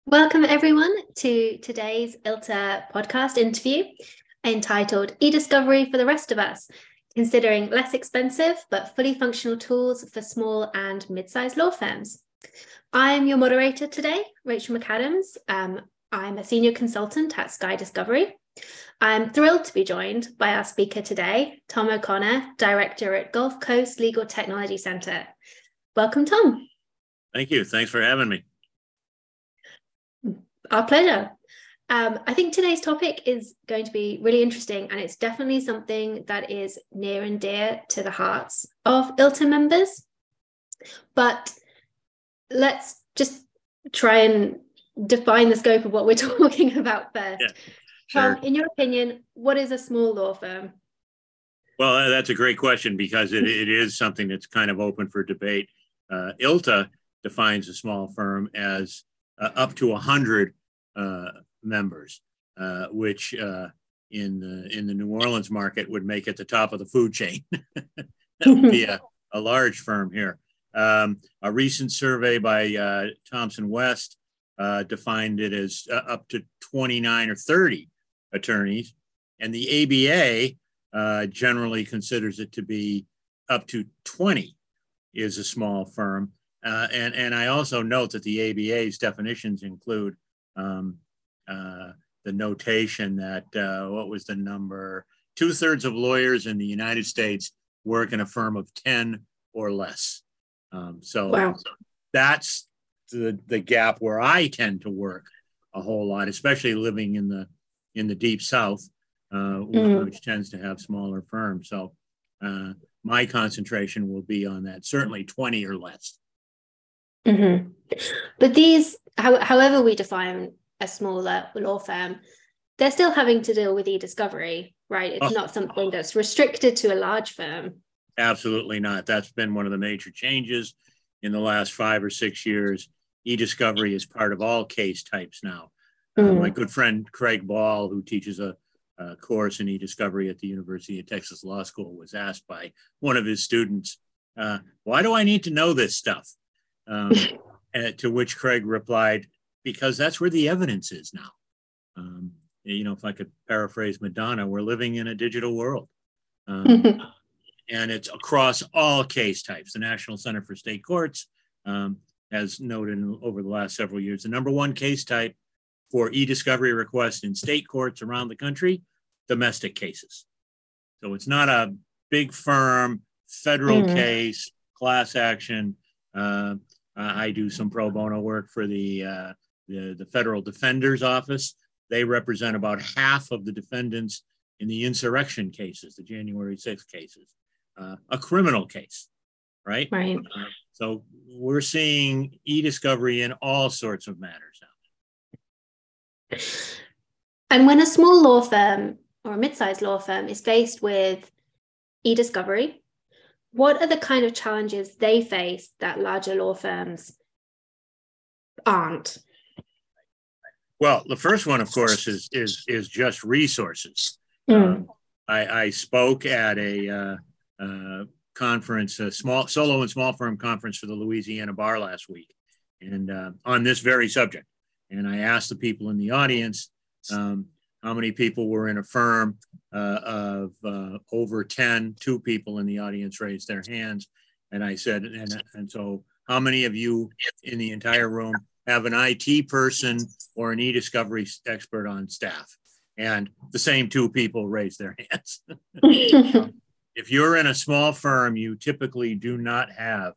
Welcome, everyone, to today's ILTA podcast interview entitled E-Discovery for the Rest of Us, considering less expensive but fully functional tools for small and mid-sized law firms. I'm your moderator today, Rachel McAdams. I'm a senior consultant at Sky Discovery. I'm thrilled to be joined by our speaker today, Tom O'Connor, Director at Gulf Coast Legal Technology Center. Welcome, Tom. Thank you. Thanks for having me. Our pleasure. I think today's topic is going to be really interesting, and it's definitely something that is near and dear to the hearts of ILTA members. But let's just try and define the scope of what we're talking about first. Yeah, sure. Tom, in your opinion, what is a small law firm? Well, that's a great question because it is something that's kind of open for debate. ILTA defines a small firm as up to 100 members, which in the New Orleans market would make it the top of the food chain. That would be a large firm here. A recent survey by Thomson West defined it as up to 29 or 30 attorneys, and the ABA generally considers it to be up to 20 is a small firm. And I also note that the ABA's definitions include the notation that, what was the number? 2/3 of lawyers in the United States work in a firm of 10 or less. Wow. That's the gap where I tend to work a whole lot, especially living in the deep South, which tends to have smaller firms. So my concentration will be on that, certainly 20 or less. Mm-hmm. But these, however we define a smaller law firm, they're still having to deal with e-discovery, right? It's not something that's restricted to a large firm. Absolutely not. That's been one of the major changes in the last 5 or 6 years. E-discovery is part of all case types now. My good friend Craig Ball, who teaches a course in e-discovery at the University of Texas Law School, was asked by one of his students, why do I need to know this stuff? To which Craig replied, because that's where the evidence is now. If I could paraphrase Madonna, we're living in a digital world. And it's across all case types. The National Center for State Courts has noted over the last several years, the number one case type for e-discovery requests in state courts around the country, domestic cases. So it's not a big firm, federal case, class action. I do some pro bono work for the Federal Defender's Office. They represent about half of the defendants in the insurrection cases, the January 6th cases, a criminal case, right? Right. So we're seeing e-discovery in all sorts of matters now. And when a small law firm or a mid-sized law firm is faced with e-discovery, what are the kind of challenges they face that larger law firms aren't? Well, the first one, of course, is just resources. I spoke at a conference, a solo and small firm conference for the Louisiana Bar last week, and on this very subject. And I asked the people in the audience how many people were in a firm of over 10. 2 people in the audience raised their hands. And I said, and so how many of you in the entire room have an IT person or an e-discovery expert on staff? And the same 2 people raised their hands. If you're in a small firm, you typically do not have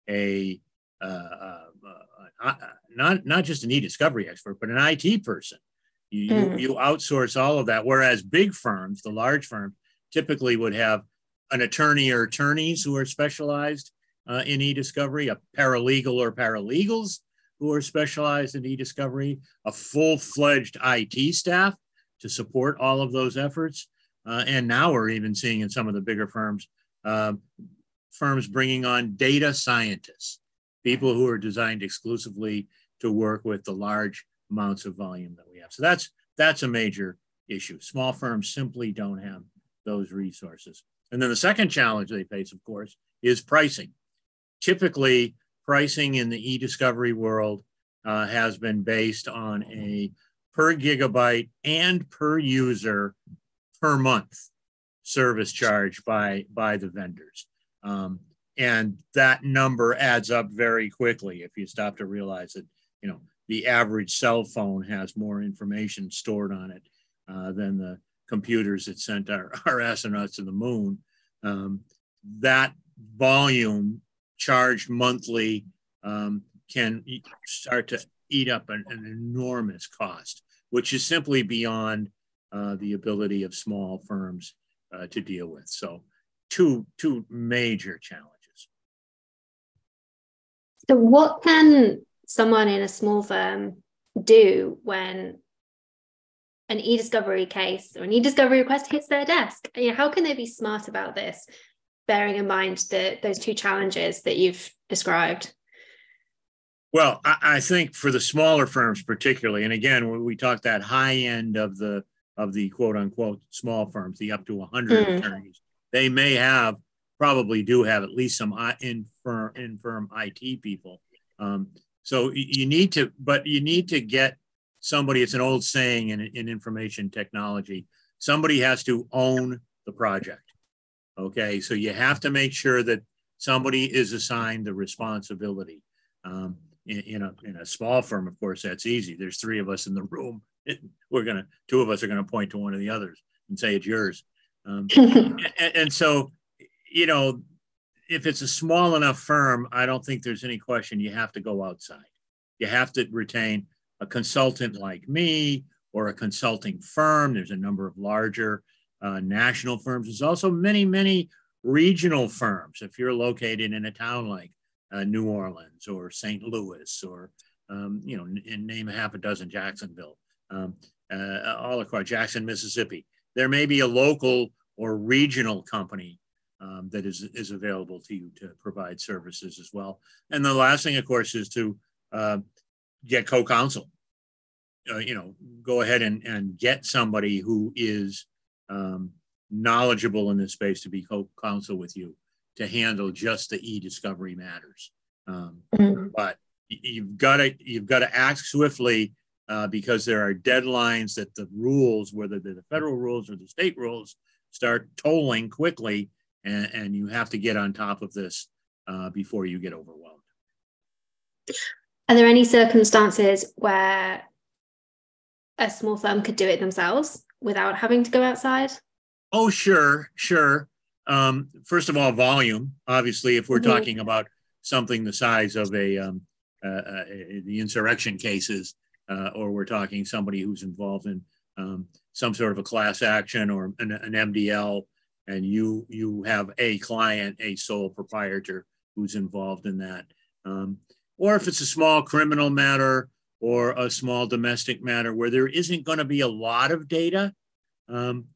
not just an e-discovery expert, but an IT person. You outsource all of that, whereas big firms, the large firms, typically would have an attorney or attorneys who are specialized in e-discovery, a paralegal or paralegals who are specialized in e-discovery, a full-fledged IT staff to support all of those efforts. And now we're even seeing in some of the bigger firms, firms bringing on data scientists, people who are designed exclusively to work with the large amounts of volume that we have. So that's a major issue. Small firms simply don't have those resources. And then the second challenge they face, of course, is pricing. Typically, pricing in the e-discovery world has been based on a per gigabyte and per user per month service charge by the vendors. And that number adds up very quickly if you stop to realize that, you know, the average cell phone has more information stored on it than the computers that sent our astronauts to the moon. That volume charged monthly can start to eat up an enormous cost, which is simply beyond the ability of small firms to deal with. So two major challenges. So what can someone in a small firm do when an e-discovery case or an e-discovery request hits their desk? You know, how can they be smart about this, bearing in mind those two challenges that you've described? Well, I think for the smaller firms particularly, and again, when we talk that high end of the quote unquote small firms, the up to 100 attorneys, they may probably do have at least some in-firm IT people. So you need to get somebody. It's an old saying in information technology. Somebody has to own the project. Okay, so you have to make sure that somebody is assigned the responsibility. In a small firm, of course, that's easy. There's three of us in the room. Two of us are gonna point to one of the others and say it's yours. And so, you know, if it's a small enough firm, I don't think there's any question you have to go outside. You have to retain a consultant like me or a consulting firm. There's a number of larger national firms. There's also many regional firms. If you're located in a town like New Orleans or St. Louis or, you know, and name half a dozen, Jacksonville, all across Jackson, Mississippi, there may be a local or regional company that is available to you to provide services as well. And the last thing, of course, is to get co-counsel. You know, go ahead and get somebody who is knowledgeable in this space to be co-counsel with you to handle just the e-discovery matters. But you've got to act swiftly because there are deadlines that the rules, whether they're the federal rules or the state rules, start tolling quickly, and you have to get on top of this before you get overwhelmed. Are there any circumstances where a small firm could do it themselves without having to go outside? Oh, sure. First of all, volume. Obviously, if we're talking about something the size of the insurrection cases, or we're talking somebody who's involved in some sort of a class action or an MDL, and you have a client, a sole proprietor who's involved in that. Or if it's a small criminal matter or a small domestic matter where there isn't going to be a lot of data, and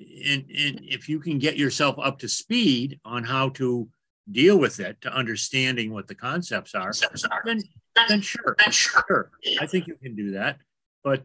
if you can get yourself up to speed on how to deal with it, to understanding what the concepts are, then sure. I think you can do that. But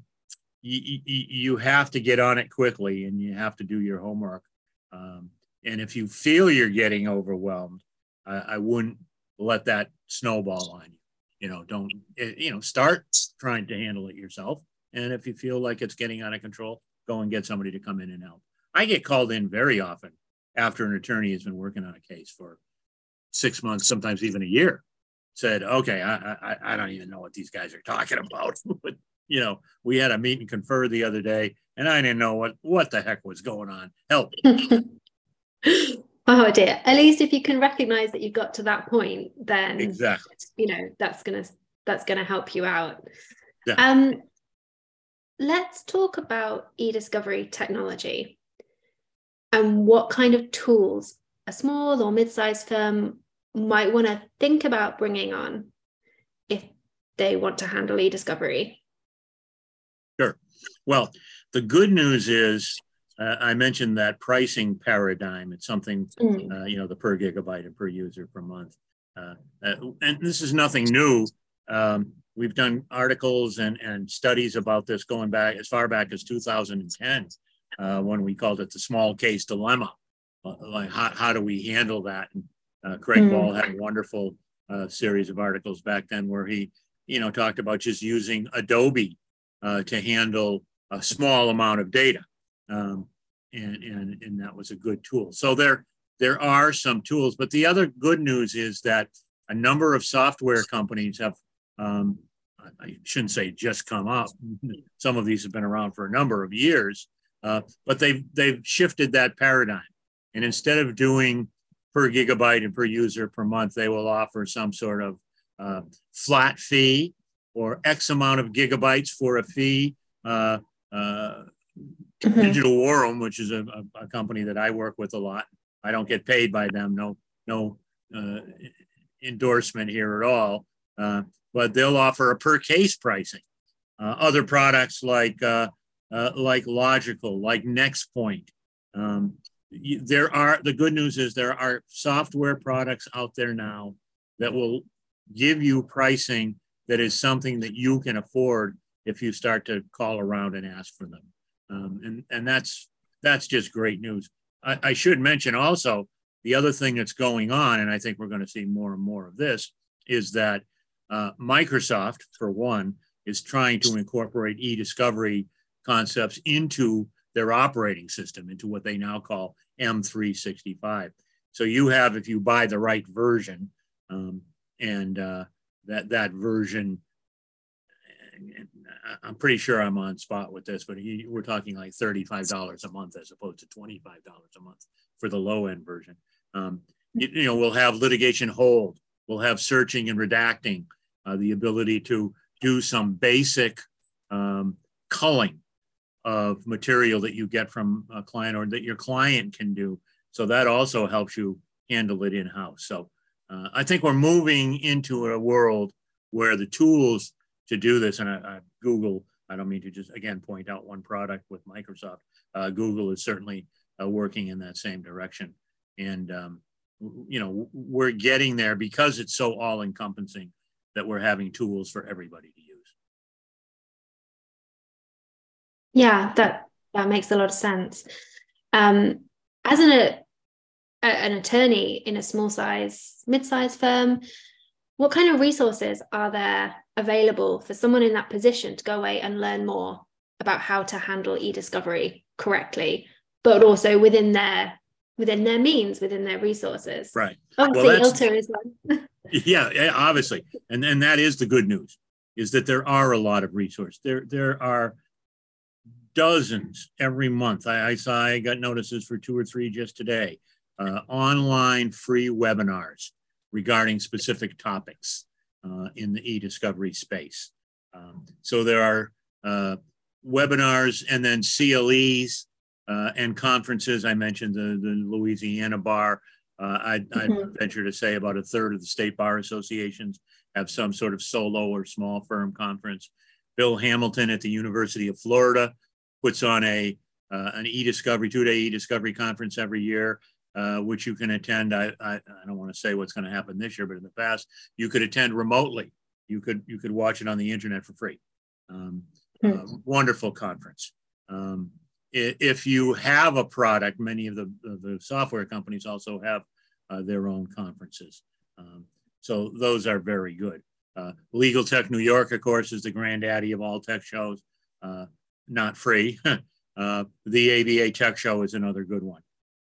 you have to get on it quickly, and you have to do your homework. And if you feel you're getting overwhelmed, I wouldn't let that snowball on you. You know, don't, you know, start trying to handle it yourself. And if you feel like it's getting out of control, go and get somebody to come in and help. I get called in very often after an attorney has been working on a case for 6 months, sometimes even a year. Said, okay, I don't even know what these guys are talking about. But, you know, we had a meet and confer the other day, and I didn't know what the heck was going on. Help. Oh dear. At least if you can recognize that you've got to that point, then exactly, you know, that's gonna help you out. Yeah. Let's talk about e-discovery technology and what kind of tools a small or mid-sized firm might want to think about bringing on if they want to handle e-discovery. Sure. Well, the good news is I mentioned that pricing paradigm. It's something, you know, the per gigabyte and per user per month. And this is nothing new. We've done articles and studies about this going back as far back as 2010, when we called it the small case dilemma. Like how do we handle that? And Craig Ball had a wonderful series of articles back then where he talked about just using Adobe to handle a small amount of data. And that was a good tool. So there are some tools, but the other good news is that a number of software companies have, I shouldn't say just come up. Some of these have been around for a number of years, but they've shifted that paradigm. And instead of doing per gigabyte and per user per month, they will offer some sort of flat fee or X amount of gigabytes for a fee. Digital War Room, which is a company that I work with a lot. I don't get paid by them. No endorsement here at all. But they'll offer a per case pricing. Other products like Logical, like NextPoint. The good news is there are software products out there now that will give you pricing that is something that you can afford if you start to call around and ask for them. And that's just great news. I should mention also the other thing that's going on, and I think we're going to see more and more of this, is that Microsoft, for one, is trying to incorporate e-discovery concepts into their operating system, into what they now call M365. So you have, if you buy the right version, that version, I'm pretty sure I'm on spot with this, but we're talking like $35 a month as opposed to $25 a month for the low end version. We'll have litigation hold, we'll have searching and redacting, the ability to do some basic culling of material that you get from a client or that your client can do. So that also helps you handle it in-house. So I think we're moving into a world where the tools to do this, and Google, I don't mean to just, again, point out one product with Microsoft. Google is certainly working in that same direction. And, we're getting there because it's so all-encompassing that we're having tools for everybody to use. Yeah, that makes a lot of sense. As an attorney in a small size, mid-size firm, what kind of resources are there available for someone in that position to go away and learn more about how to handle e-discovery correctly, but also within their means, within their resources? Right. Obviously, ILTA is one. yeah, obviously. And that is the good news, is that there are a lot of resources. There are dozens every month. I got notices for 2 or 3 just today, online free webinars regarding specific topics in the e-discovery space. So there are webinars and then CLEs and conferences. I mentioned the Louisiana Bar. I'd venture to say about 1/3 of the state bar associations have some sort of solo or small firm conference. Bill Hamilton at the University of Florida puts on an e-discovery, 2-day e-discovery conference every year, which you can attend. I don't want to say what's going to happen this year, but in the past, you could attend remotely. You could watch it on the internet for free. Wonderful conference. If you have a product, many of the software companies also have their own conferences. So those are very good. Legal Tech New York, of course, is the granddaddy of all tech shows. Not free. The ABA Tech Show is another good one.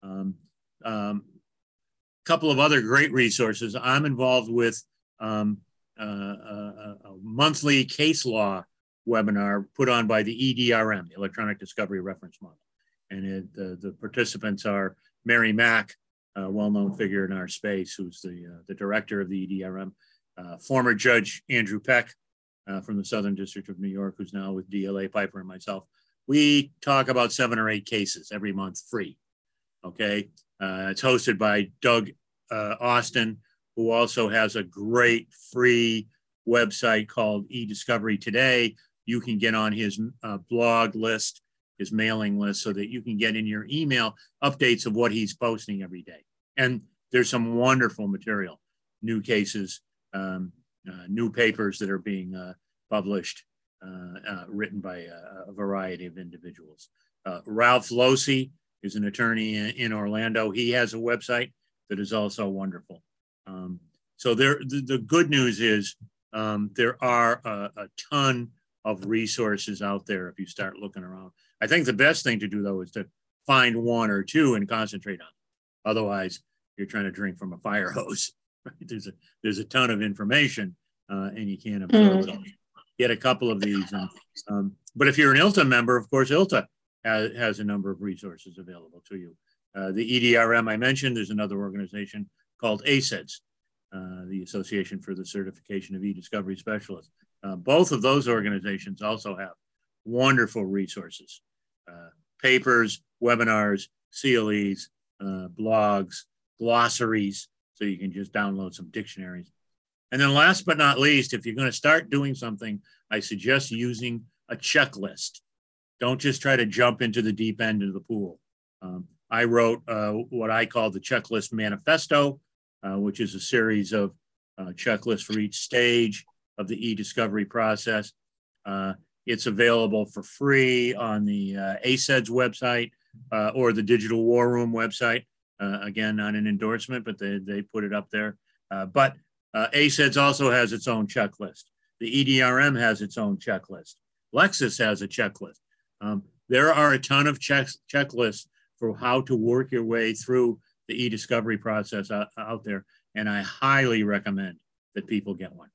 Couple of other great resources. I'm involved with a monthly case law webinar put on by the EDRM, the Electronic Discovery Reference Model. And the participants are Mary Mack, a well-known figure in our space, who's the director of the EDRM, former Judge Andrew Peck from the Southern District of New York, who's now with DLA Piper, and myself. We talk about 7 or 8 cases every month free, okay? It's hosted by Doug Austin, who also has a great free website called eDiscovery Today. You can get on his blog list, his mailing list, so that you can get in your email updates of what he's posting every day. And there's some wonderful material, new cases, new papers that are being published, written by a variety of individuals. Ralph Losey is an attorney in Orlando. He has a website that is also wonderful. So the good news is There are a ton of resources out there if you start looking around. I think the best thing to do, though, is to find one or two and concentrate on it. Otherwise, you're trying to drink from a fire hose. Right? There's a ton of information, and you can't absorb it. Get a couple of these. But if you're an ILTA member, of course, ILTA has a number of resources available to you. The EDRM I mentioned, there's another organization called ACEDS, the Association for the Certification of E-Discovery Specialists. Both of those organizations also have wonderful resources, papers, webinars, CLEs, blogs, glossaries, so you can just download some dictionaries. And then last but not least, if you're going to start doing something, I suggest using a checklist. Don't just try to jump into the deep end of the pool. I wrote what I call the Checklist Manifesto, which is a series of checklists for each stage of the e-discovery process. It's available for free on the ACEDS website or the Digital War Room website. Again, not an endorsement, but they put it up there. But ACEDS also has its own checklist. The EDRM has its own checklist. Lexis has a checklist. There are a ton of checklists for how to work your way through the e-discovery process out there. And I highly recommend that people get one.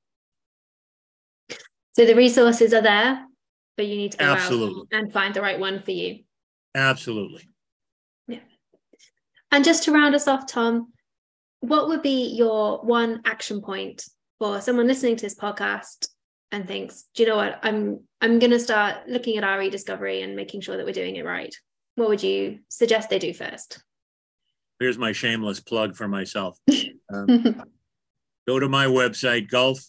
So the resources are there, but you need to go Absolutely. out and find the right one for you. Absolutely. Yeah. And just to round us off, Tom, what would be your one action point for someone listening to this podcast and thinks, do you know what, I'm going to start looking at our e-discovery and making sure that we're doing it right? What would you suggest they do first? Here's my shameless plug for myself. Go to my website,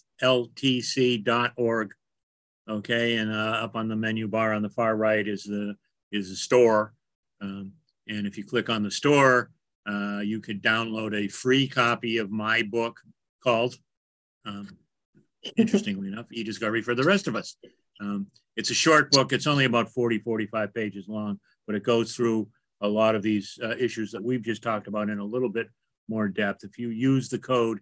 gulfltc.org. Okay, and up on the menu bar on the far right is the store. And if you click on the store, you could download a free copy of my book called, interestingly enough, E-Discovery for the Rest of Us. It's a short book. It's only about 45 pages long, but it goes through a lot of these issues that we've just talked about in a little bit more depth. If you use the code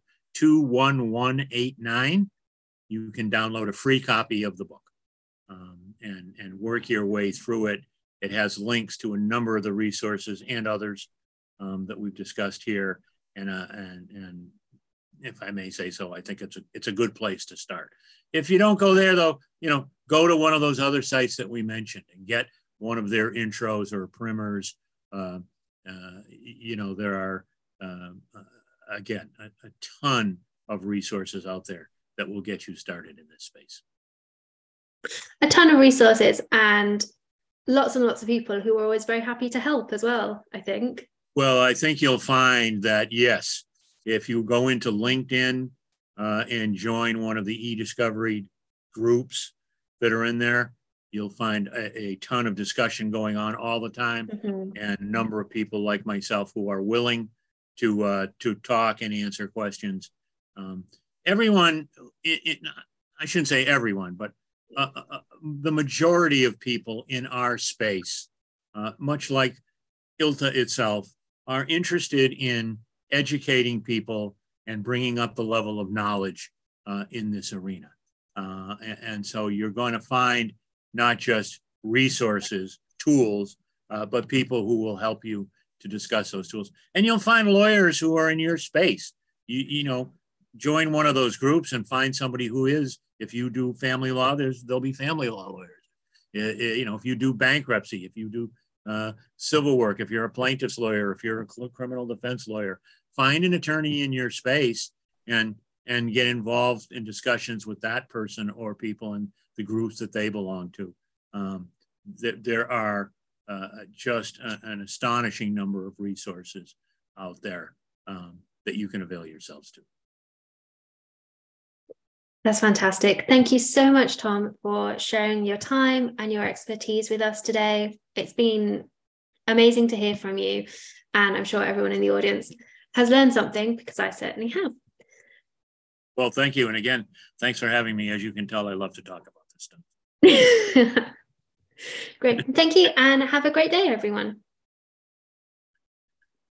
21189, you can download a free copy of the book and work your way through it. It has links to a number of the resources and others that we've discussed here. And if I may say so, I think it's a good place to start. If you don't go there, though, go to one of those other sites that we mentioned and get one of their intros or primers. There are, again, a ton of resources out there that will get you started in this space. A ton of resources and lots of people who are always very happy to help as well, I think. Well, I think you'll find that, yes, if you go into LinkedIn and join one of the e-discovery groups that are in there, you'll find a ton of discussion going on all the time, and a number of people like myself who are willing to talk and answer questions. Everyone, I shouldn't say everyone, but the majority of people in our space, much like ILTA itself, are interested in educating people and bringing up the level of knowledge in this arena. And so you're going to find not just resources, tools, but people who will help you to discuss those tools. And you'll find lawyers who are in your space. Join one of those groups and find somebody who is. If you do family law, there'll be family law lawyers. If you do bankruptcy, if you do civil work, if you're a plaintiff's lawyer, if you're a criminal defense lawyer, find an attorney in your space and get involved in discussions with that person or people in the groups that they belong to. There are just an astonishing number of resources out there that you can avail yourselves to. That's fantastic. Thank you so much, Tom, for sharing your time and your expertise with us today. It's been amazing to hear from you, and I'm sure everyone in the audience has learned something, because I certainly have. Well, thank you. And again, thanks for having me. As you can tell, I love to talk about this stuff. Great. Thank you, and have a great day, everyone.